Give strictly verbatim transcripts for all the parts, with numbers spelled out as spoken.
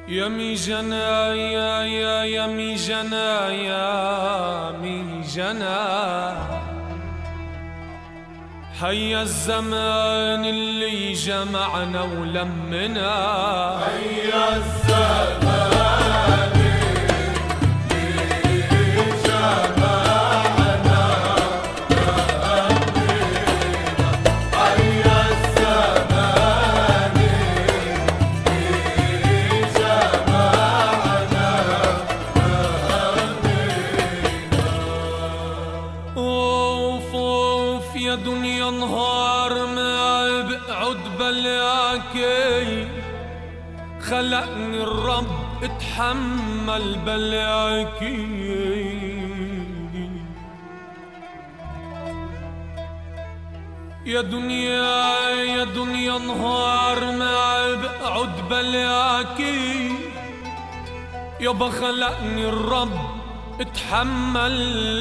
يمي جنا يا يا يمي جنا يا مي جنا هيا الزمان اللي جمعنا ولمنا. هيا الزمان اللي جمعنا ولمنا. هيا الزمان اللي جمعنا ولمنا. اوف اوف يا دنيا نهار ما بقعد بلاكي، خلقني الرب اتحمل بلاكي. يا دنيا يا دنيا نهار ما بقعد بلاكي، يابا خلقني الرب اتحمل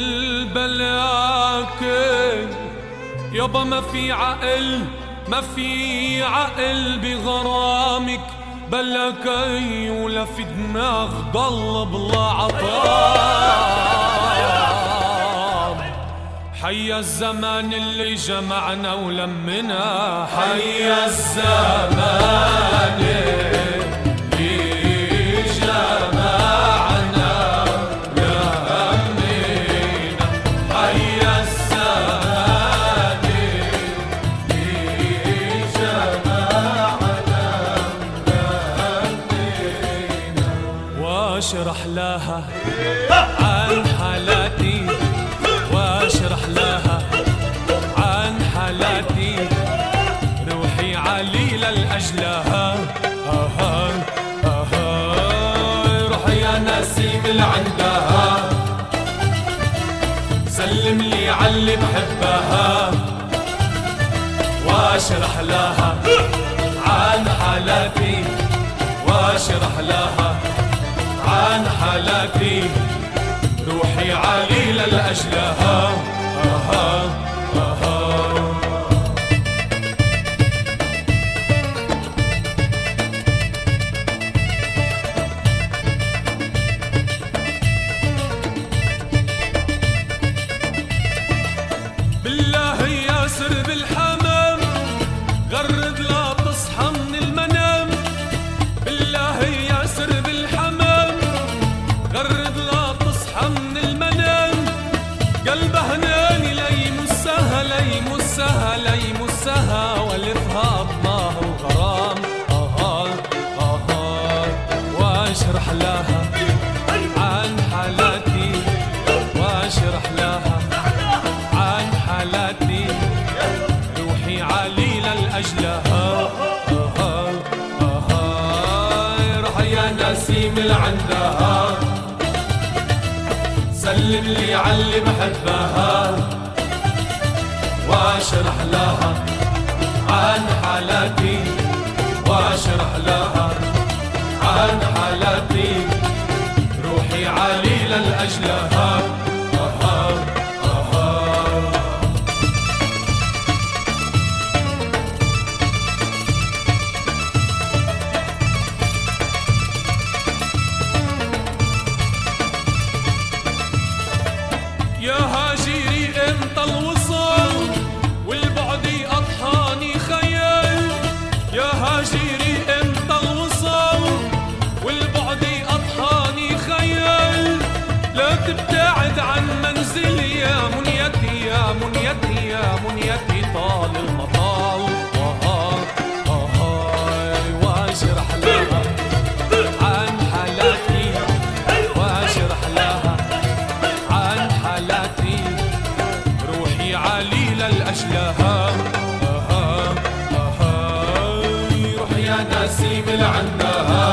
بلاكي. يابا ما في عقل ما في عقل بغرامك بلاكي، ولا في دماغ ضل بلا عطاب. حيا الزمان اللي جمعنا ولمنا. حيا الزمان اللي جمعنا ولمنا. حيا الزمان اللي جمعنا ولمنا. واشرح لها عن حالاتي، واشرح لها عن حالاتي، روحي عليلة لأجلها. آها آها روحي يا نسيم لعندها، سلم لي عاللي بحبها. واشرح لها عن حالاتي، واشرح لها عن حالاتي، روحي عليلة لأجلها. آها آها بالله يا سرب الحمام، غرد لا تصحى من المنام. بالله يا سرب الحمام، غرد لا تصحى من المنام. قلبه هناني ليمسها ليمسها ليمسها، والفها الله الغرام. آه آه آه واشرح لها عن حالاتي، واشرح لها عن حالاتي، روحي عليلة لأجلها. آه آه آه روحي يا نسيم لعندها، سلم لي عاللي بحبها. واشرح لها عن حالاتي، واشرح لها عن حالاتي، روحي عليلة لأجلها. آها آها يا هاجري امتى الوصال، والبعد أضحاني خيال. يا هاجري امتى الوصال، والبعد أضحاني خيال. لا تبتعد عن منزلي يا منيتي، يا منيتي يا منيتي، طال المطال. آه آه آه واشرح لها عن حالاتي، واشرح لها عن حالاتي، روحي عليلة لأجلها. آها آها روحي يا نسيم لعندها،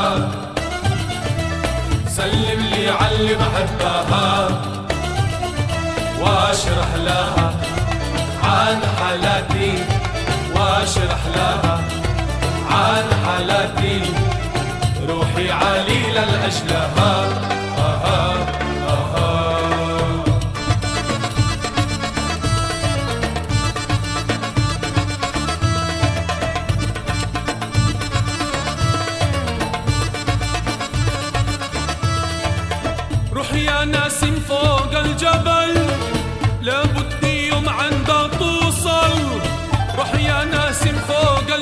سلم لي عاللي بحبها. واشرح لها عن حالاتي، واشرح لها عن حالاتي، روحي عليلة لأجلها. آها آها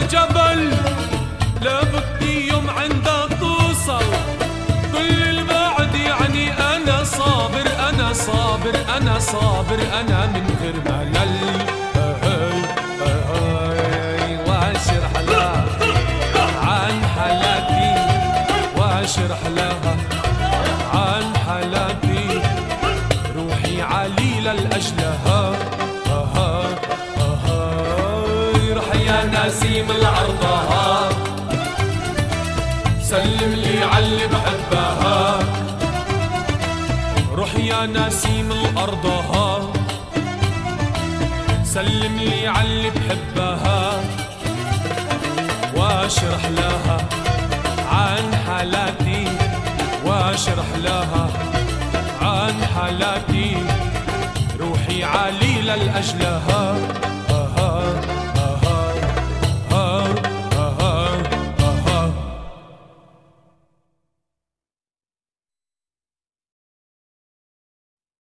جبل لا بدي يوم عندها توصل، كل البعد يعني أنا صابر أنا صابر أنا صابر أنا من غير ملل. واشرح لها عن حالاتي، واشرح لها عن حالاتي، روحي عليلة لأجلها. روح يا نسيم العرضها، سلم لي عاللي بحبها. روح يا نسيم الأرضها، سلم لي عاللي بحبها. واشرح لها عن حالاتي، واشرح لها عن حالاتي، روحي عليلة لأجلها.